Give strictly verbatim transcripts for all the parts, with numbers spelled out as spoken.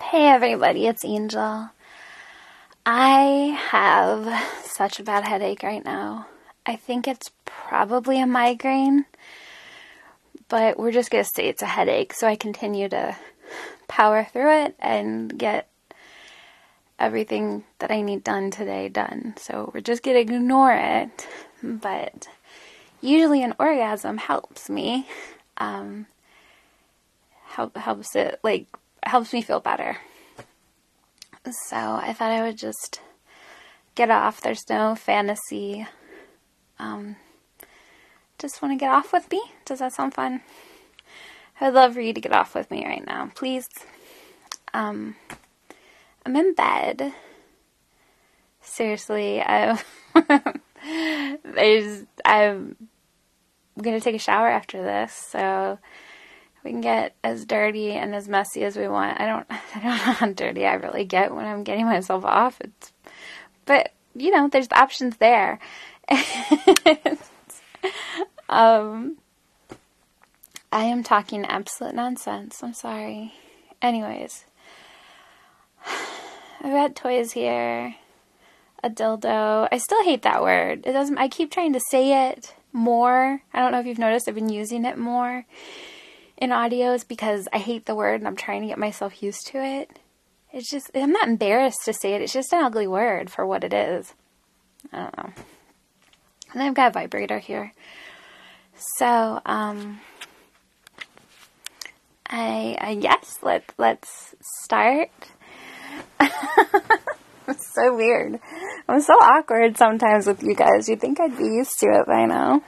Hey everybody, it's Angel. I have such a bad headache right now. I think it's probably a migraine, but we're just going to say it's a headache, so I continue to power through it and get everything that I need done today done. So we're just going to ignore it, but usually an orgasm helps me, um, help, helps it, like, helps me feel better. So I thought I would just get off. There's no fantasy. Um, just want to get off with me. Does that sound fun? I would love for you to get off with me right now, please. Um, I'm in bed. Seriously, I there's I'm gonna take a shower after this, so we can get as dirty and as messy as we want. I don't, I don't know how dirty I really get when I'm getting myself off. It's, but, you know, there's the options there. um, I am talking absolute nonsense. I'm sorry. Anyways, I've got toys here. A dildo. I still hate that word. It doesn't, I keep trying to say it more. I don't know if you've noticed I've been using it more in audios because I hate the word and I'm trying to get myself used to it. It's just, I'm not embarrassed to say it. It's just an ugly word for what it is. I don't know. And I've got a vibrator here. So, um, I, I guess let, let's start. It's so weird. I'm so awkward sometimes with you guys. You'd think I'd be used to it by now.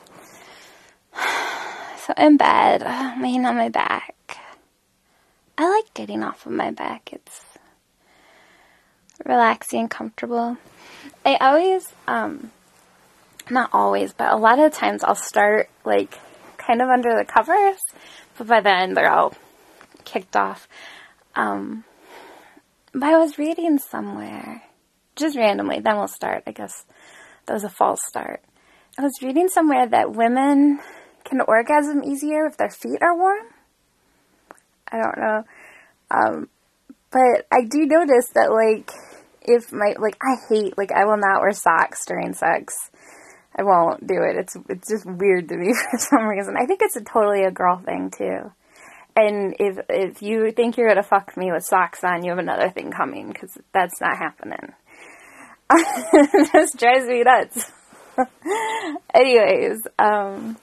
So in bed, I'm laying on my back. I like getting off of my back. It's relaxing and comfortable. I always, um, not always, but a lot of times I'll start, like, kind of under the covers, but by then they're all kicked off. Um, but I was reading somewhere, just randomly, then we'll start. I guess that was a false start. I was reading somewhere that women can orgasm easier if their feet are warm. I don't know. Um, but I do notice that, like, if my, like, I hate, like, I will not wear socks during sex. I won't do it. It's, it's just weird to me for some reason. I think it's a totally a girl thing, too. And if, if you think you're gonna fuck me with socks on, you have another thing coming, because that's not happening. It just drives me nuts. Anyways, um...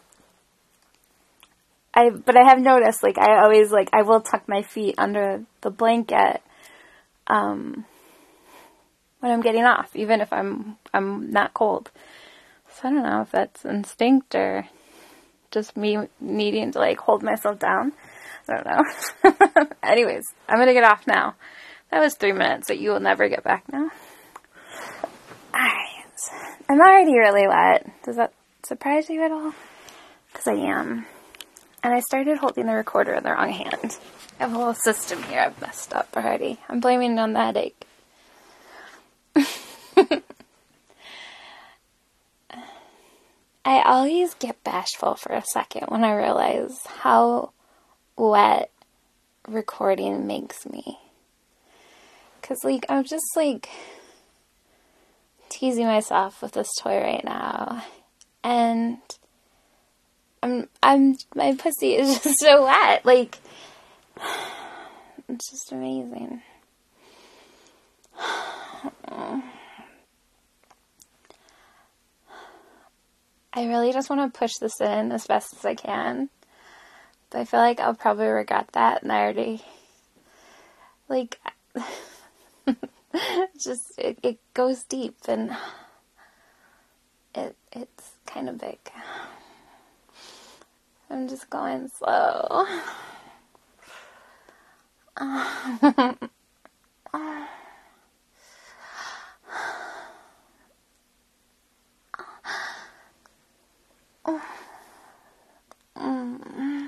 I, but I have noticed, like, I always, like, I will tuck my feet under the blanket, um, when I'm getting off, even if I'm, I'm not cold. So I don't know if that's instinct or just me needing to, like, hold myself down. I don't know. Anyways, I'm gonna get off now. That was three minutes that you will never get back now. Alright. I'm already really wet. Does that surprise you at all? Because I am. And I started holding the recorder in the wrong hand. I have a whole system here I've messed up already. I'm blaming it on the headache. I always get bashful for a second when I realize how wet recording makes me. Because, like, I'm just, like, teasing myself with this toy right now. And I'm, I'm, my pussy is just so wet, like, it's just amazing. I really just want to push this in as best as I can, but I feel like I'll probably regret that, and I already, like, just, it, it goes deep, and it, it's kind of big. I'm just going slow. Um, mm,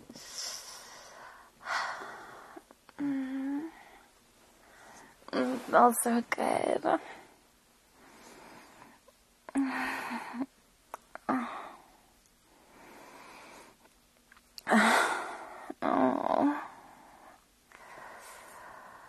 mm, it smells so good. Oh.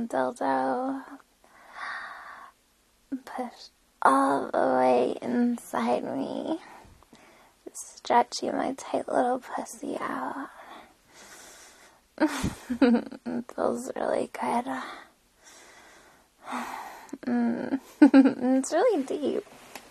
dildo pushed all the way inside me, stretching my tight little pussy out. It feels really good. Mm. It's really deep.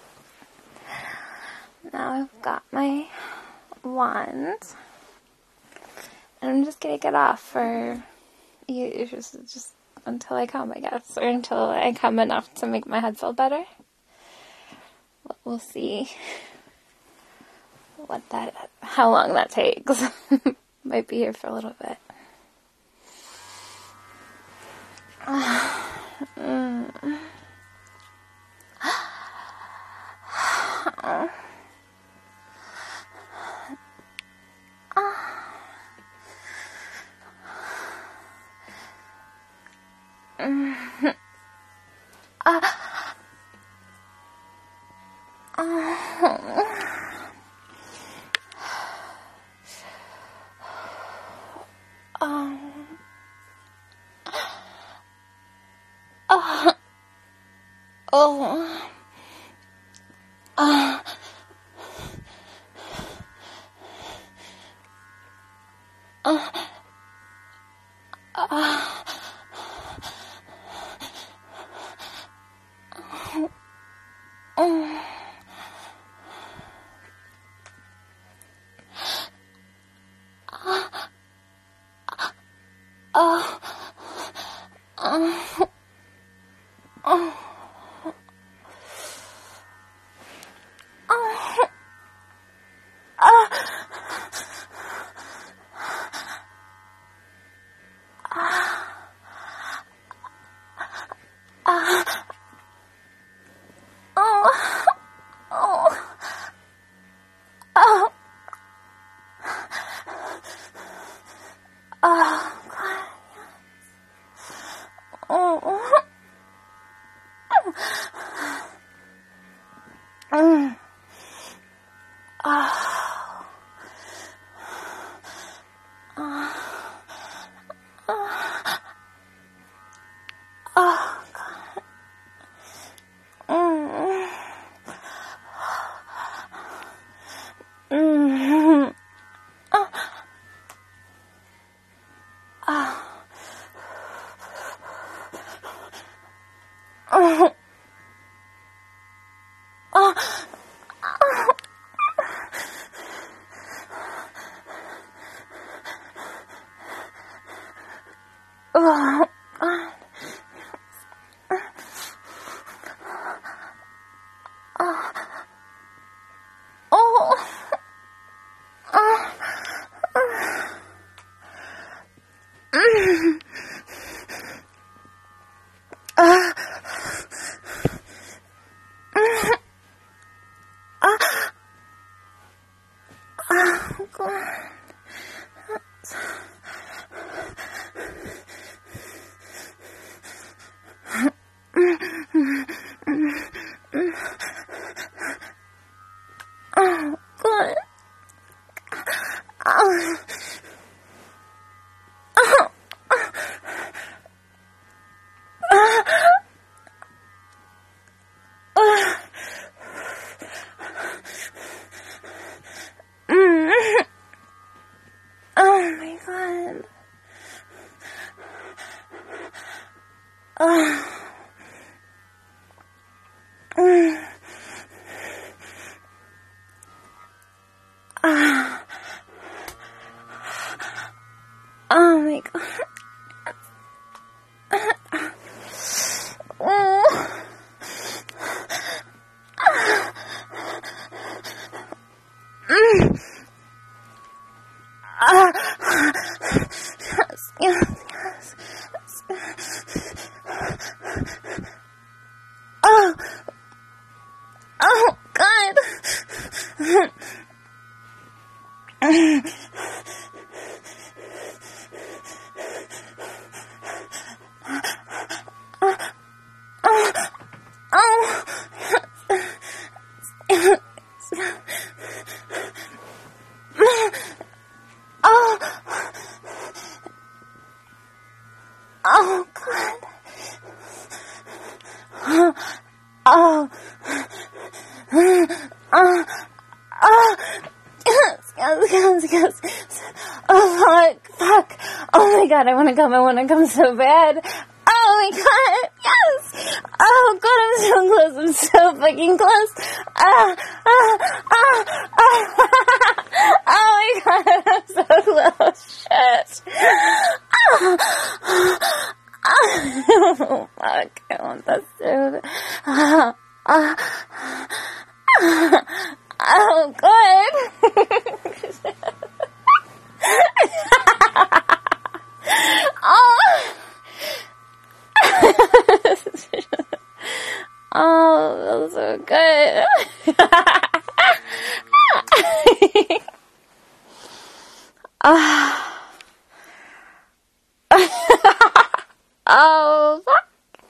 Now I've got my wand, and I'm just gonna get off for you just, just until I come, I guess, or until I come enough to make my head feel better. We'll see what that, how long that takes. Might be here for a little bit. Mm. Oh. Uh. Uh. Uh. Uh. Oh. Oh. Oh. Oh my god. Oh, God. god, I want to come, I want to come so bad. Oh my god, yes! Oh god, I'm so close, I'm so fucking close. Ah, ah, ah, ah. Oh my god, I'm so close. Shit. Ah, ah. Oh fuck, I want that soon. Ah, ah, ah. Oh good. Oh. Oh, that's so good. Oh. Oh, fuck.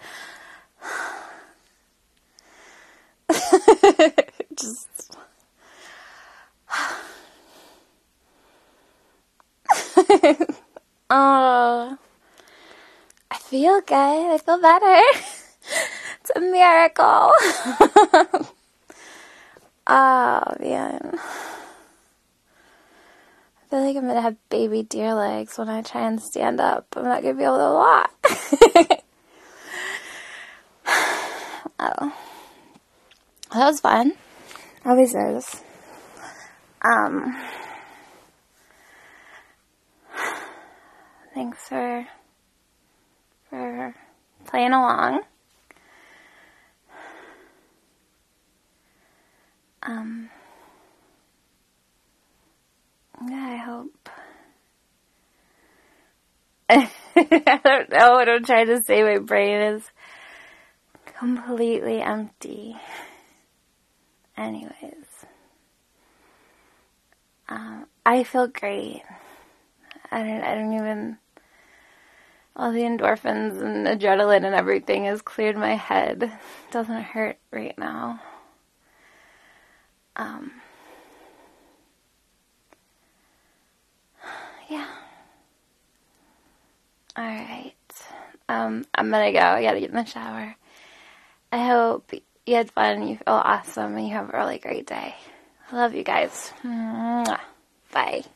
Just. Oh. I feel good. I feel better. It's a miracle. Oh, man. I feel like I'm going to have baby deer legs when I try and stand up. I'm not going to be able to walk. Oh. That was fun. Always is. Um, thanks for, for playing along. Um, yeah, I hope. I don't know what I'm trying to say. My brain is completely empty. Anyways. Um, I feel great. I don't, I don't even, all the endorphins and adrenaline and everything has cleared my head. It doesn't hurt right now. Um, yeah. Alright. Um, I'm gonna go. I gotta get in the shower. I hope you had fun, you feel awesome, and you have a really great day. I love you guys. Mwah. Bye.